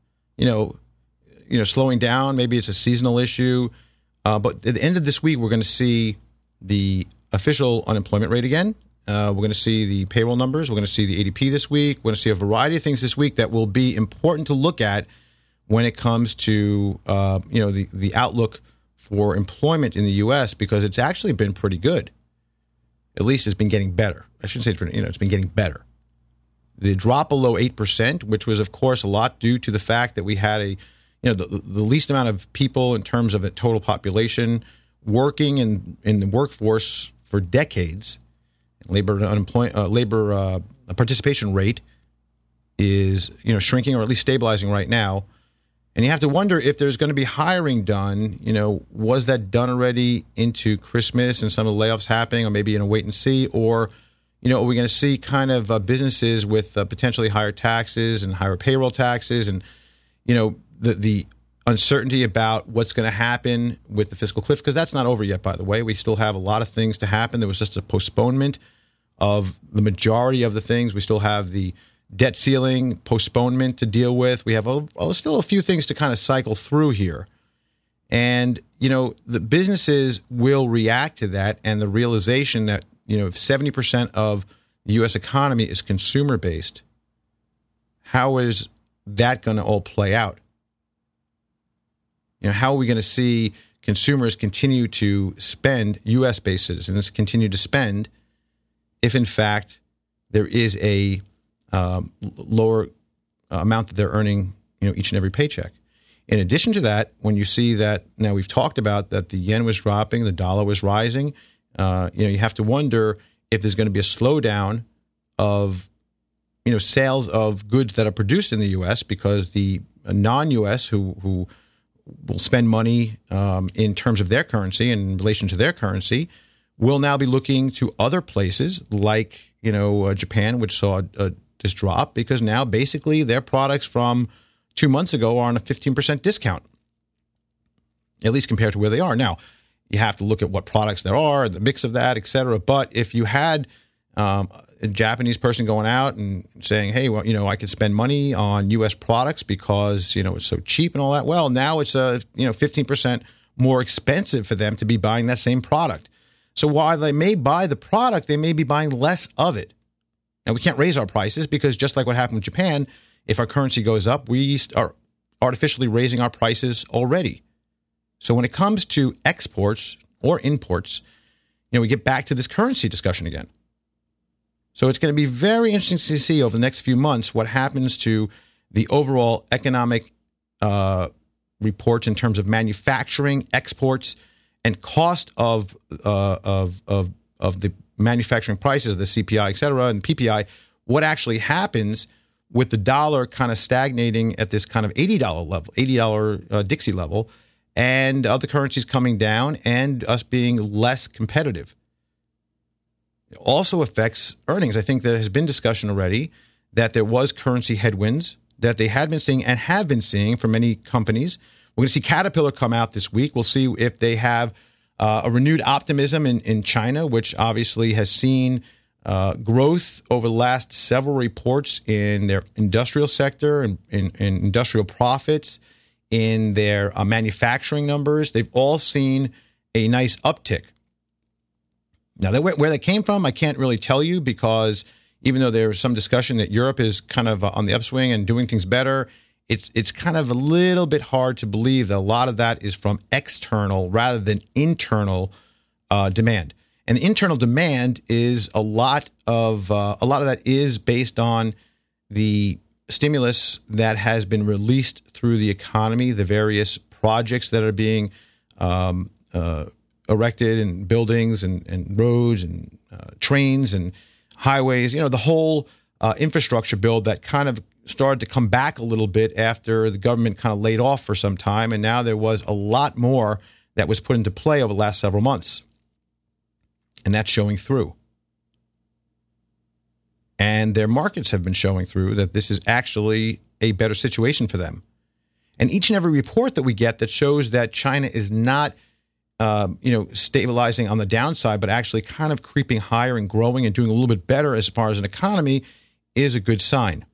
slowing down. Maybe it's a seasonal issue. But at the end of this week, we're going to see the official unemployment rate again. We're going to see the payroll numbers. We're going to see the ADP this week. We're going to see a variety of things this week that will be important to look at when it comes to the outlook for employment in the U.S., because it's actually been pretty good. At least it's been getting better. I shouldn't say it's been getting better. The drop below 8%, which was, of course, a lot due to the fact that we had the least amount of people in terms of a total population working in the workforce for decades. Labor participation rate is shrinking, or at least stabilizing right now. And you have to wonder if there's going to be hiring done. Was that done already into Christmas and some of the layoffs happening, or maybe in a wait and see? Or, are we going to see kind of businesses with potentially higher taxes and higher payroll taxes, and, the uncertainty about what's going to happen with the fiscal cliff? Because that's not over yet, by the way. We still have a lot of things to happen. There was just a postponement of the majority of the things. We still have the debt ceiling postponement to deal with. We have still a few things to kind of cycle through here. And, the businesses will react to that, and the realization that, if 70% of the U.S. economy is consumer-based, how is that going to all play out? How are we going to see consumers continue to spend, U.S.-based citizens continue to spend, if in fact there is a lower amount that they're earning, each and every paycheck? In addition to that, when you see that, now we've talked about that the yen was dropping, the dollar was rising, you have to wonder if there's going to be a slowdown of, sales of goods that are produced in the U.S., because the non-U.S. who will spend money in terms of their currency and in relation to their currency will now be looking to other places like, Japan, which saw this drop, because now basically their products from 2 months ago are on a 15% discount, at least compared to where they are. Now, you have to look at what products there are, the mix of that, et cetera. But if you had a Japanese person going out and saying, hey, well, I could spend money on U.S. products because, it's so cheap and all that. Well, now it's 15% more expensive for them to be buying that same product. So while they may buy the product, they may be buying less of it. Now, we can't raise our prices because just like what happened with Japan, if our currency goes up, we are artificially raising our prices already. So when it comes to exports or imports, we get back to this currency discussion again. So it's going to be very interesting to see over the next few months what happens to the overall economic reports in terms of manufacturing, exports, and cost of the manufacturing prices, the CPI, et cetera, and the PPI. What actually happens with the dollar kind of stagnating at this kind of $80 level, $80 Dixie level, and other currencies coming down and us being less competitive? It also affects earnings. I think there has been discussion already that there was currency headwinds that they had been seeing and have been seeing for many companies. We're going to see Caterpillar come out this week. We'll see if they have a renewed optimism in China, which obviously has seen growth over the last several reports in their industrial sector and in industrial profits, in their manufacturing numbers. They've all seen a nice uptick. Now, where that came from, I can't really tell you, because even though there was some discussion that Europe is kind of on the upswing and doing things better, it's kind of a little bit hard to believe that a lot of that is from external rather than internal demand. And the internal demand is a lot of that is based on the stimulus that has been released through the economy, the various projects that are being erected, and buildings and roads and trains and highways. The whole infrastructure bill that kind of started to come back a little bit after the government kind of laid off for some time, and now there was a lot more that was put into play over the last several months. And that's showing through. And their markets have been showing through that this is actually a better situation for them. And each and every report that we get that shows that China is not, stabilizing on the downside, but actually kind of creeping higher and growing and doing a little bit better as far as an economy is a good sign.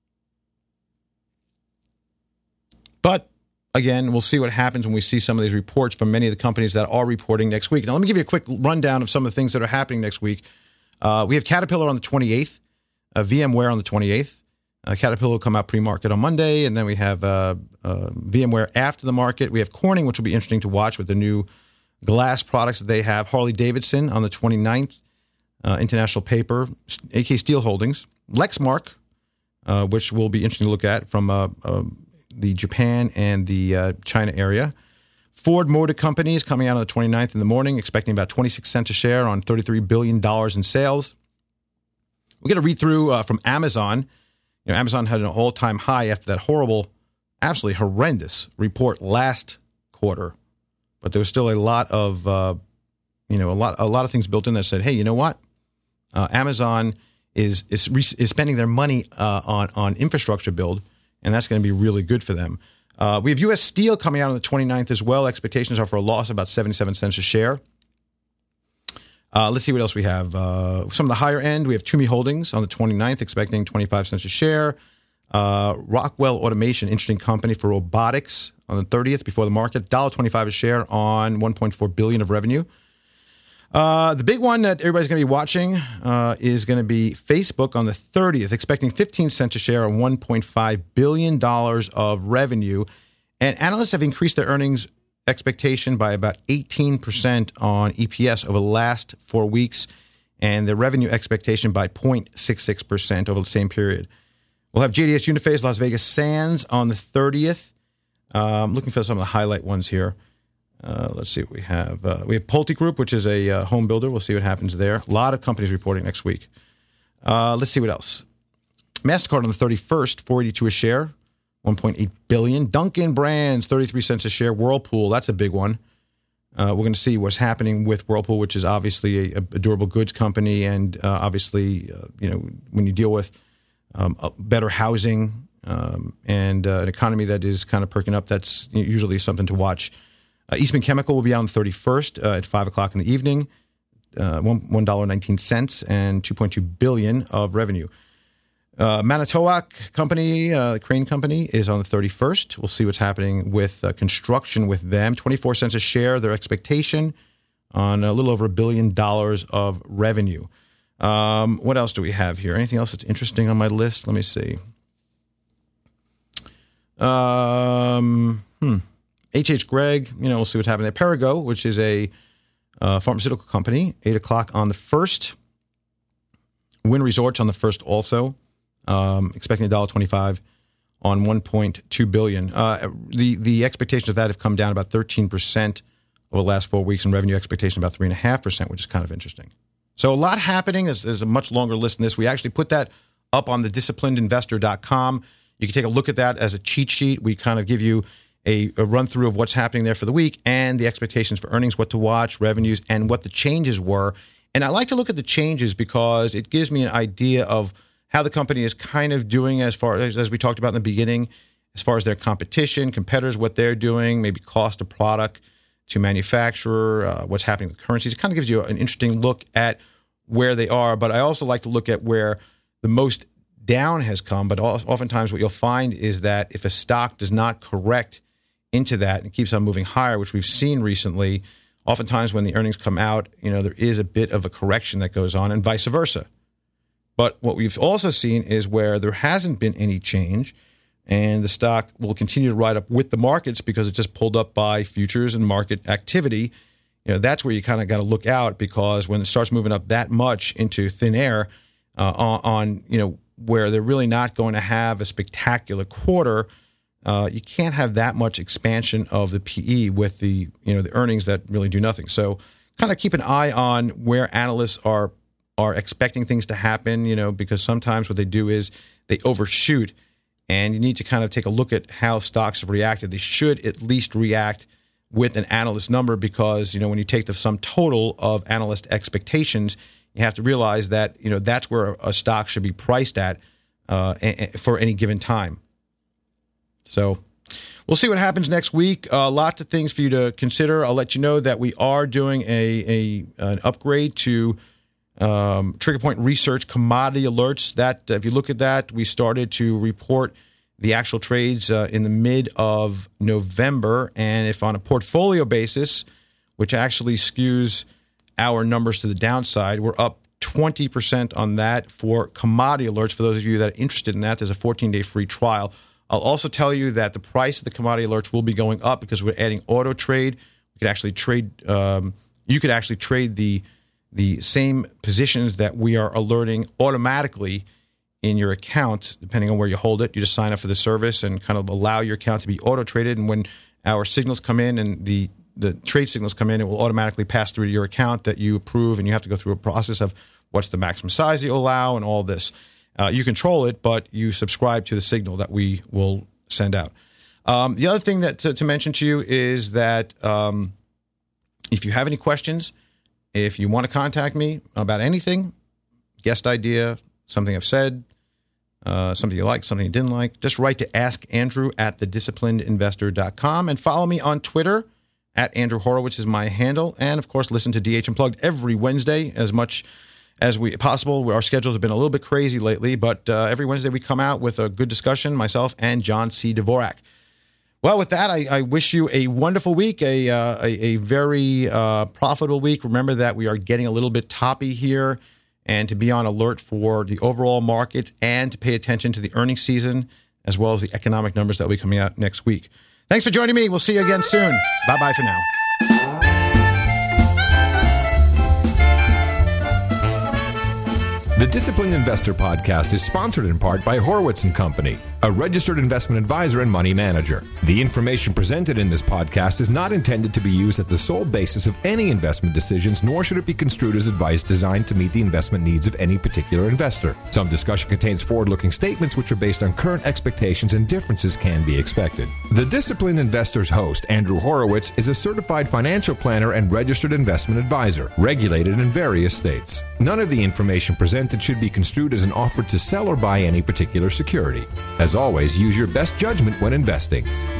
But again, we'll see what happens when we see some of these reports from many of the companies that are reporting next week. Now, let me give you a quick rundown of some of the things that are happening next week. We have Caterpillar on the 28th, VMware on the 28th. Caterpillar will come out pre-market on Monday, and then we have VMware after the market. We have Corning, which will be interesting to watch with the new glass products that they have. Harley-Davidson on the 29th, International Paper, AK Steel Holdings. Lexmark, which will be interesting to look at from the Japan and the China area. Ford Motor Company is coming out on the 29th in the morning, expecting about 26 cents a share on $33 billion in sales. We're going to read through from Amazon. Amazon had an all-time high after that horrible, absolutely horrendous report last quarter. But there was still a lot of, a lot of things built in that said, hey, you know what? Amazon is spending their money on infrastructure build, and that's going to be really good for them. We have U.S. Steel coming out on the 29th as well. Expectations are for a loss of about 77 cents a share. Let's see what else we have. Some of the higher end, we have Toomey Holdings on the 29th, expecting 25 cents a share. Rockwell Automation, interesting company for robotics, on the 30th before the market, $1.25 a share on $1.4 billion of revenue. The big one that everybody's going to be watching is going to be Facebook on the 30th, expecting 15 cents a share on $1.5 billion of revenue. And analysts have increased their earnings expectation by about 18% on EPS over the last 4 weeks, and their revenue expectation by 0.66% over the same period. We'll have JDS Uniphase, Las Vegas Sands on the 30th. I'm looking for some of the highlight ones here. Let's see what we have. We have PulteGroup, which is a home builder. We'll see what happens there. A lot of companies reporting next week. Let's see what else. MasterCard on the 31st, $4.82 a share, $1.8 billion. Dunkin' Brands, 33 cents a share. Whirlpool, that's a big one. We're going to see what's happening with Whirlpool, which is obviously a durable goods company, and obviously, when you deal with better housing and an economy that is kind of perking up, that's usually something to watch. Eastman Chemical will be out on the 31st at 5 o'clock in the evening, $1.19 and $2.2 billion of revenue. Manitowoc Company, the crane company, is on the 31st. We'll see what's happening with construction with them. 24 cents a share, their expectation on a little over $1 billion of revenue. What else do we have here? Anything else that's interesting on my list? Let me see. H.H. Gregg, we'll see what's happening there. Perrigo, which is a pharmaceutical company, 8 o'clock on the 1st. Wynn Resorts on the 1st also, expecting $1.25 on $1.2 billion. The expectations of that have come down about 13% over the last 4 weeks, and revenue expectation about 3.5%, which is kind of interesting. So a lot happening. There's a much longer list than this. We actually put that up on the disciplinedinvestor.com. You can take a look at that as a cheat sheet. We kind of give you a run through of what's happening there for the week and the expectations for earnings, what to watch, revenues, and what the changes were. And I like to look at the changes because it gives me an idea of how the company is kind of doing as far as we talked about in the beginning, as far as their competition, competitors, what they're doing, maybe cost of product to manufacturer, what's happening with currencies. It kind of gives you an interesting look at where they are. But I also like to look at where the most down has come. But oftentimes what you'll find is that if a stock does not correct into that and keeps on moving higher, which we've seen recently, oftentimes when the earnings come out, there is a bit of a correction that goes on and vice versa. But what we've also seen is where there hasn't been any change and the stock will continue to ride up with the markets because it just pulled up by futures and market activity. That's where you kind of got to look out, because when it starts moving up that much into thin air on where they're really not going to have a spectacular quarter, you can't have that much expansion of the PE with the the earnings that really do nothing. So kind of keep an eye on where analysts are expecting things to happen, because sometimes what they do is they overshoot, and you need to kind of take a look at how stocks have reacted. They should at least react with an analyst number, because when you take the sum total of analyst expectations, you have to realize that that's where a stock should be priced at for any given time. So we'll see what happens next week. Lots of things for you to consider. I'll let you know that we are doing an upgrade to Trigger Point Research commodity alerts. That if you look at that, we started to report the actual trades in the mid of November, and if on a portfolio basis, which actually skews our numbers to the downside, we're up 20% on that for commodity alerts. For those of you that are interested in that, there's a 14-day free trial. I'll also tell you that the price of the commodity alerts will be going up because we're adding auto trade. We could actually trade. You could actually trade the same positions that we are alerting automatically in your account, depending on where you hold it. You just sign up for the service and kind of allow your account to be auto-traded. And when our signals come in and the trade signals come in, it will automatically pass through to your account that you approve, and you have to go through a process of what's the maximum size you allow and all this. You control it, but you subscribe to the signal that we will send out. The other thing that to mention to you is that if you have any questions, if you want to contact me about anything, guest idea, something I've said, something you like, something you didn't like, just write to askandrew@thedisciplinedinvestor.com and follow me on Twitter @Andrew Horowitz is my handle. And, of course, listen to DH Unplugged every Wednesday as much as possible. Our schedules have been a little bit crazy lately, but every Wednesday we come out with a good discussion, myself and John C. Dvorak. Well, with that, I wish you a wonderful week, a very profitable week. Remember that we are getting a little bit toppy here, and to be on alert for the overall markets and to pay attention to the earnings season as well as the economic numbers that will be coming out next week. Thanks for joining me. We'll see you again soon. Bye-bye for now. The Disciplined Investor Podcast is sponsored in part by Horowitz & Company, a registered investment advisor and money manager. The information presented in this podcast is not intended to be used as the sole basis of any investment decisions, nor should it be construed as advice designed to meet the investment needs of any particular investor. Some discussion contains forward-looking statements which are based on current expectations, and differences can be expected. The Disciplined Investor's host, Andrew Horowitz, is a certified financial planner and registered investment advisor, regulated in various states. None of the information presented should be construed as an offer to sell or buy any particular security. As always, use your best judgment when investing.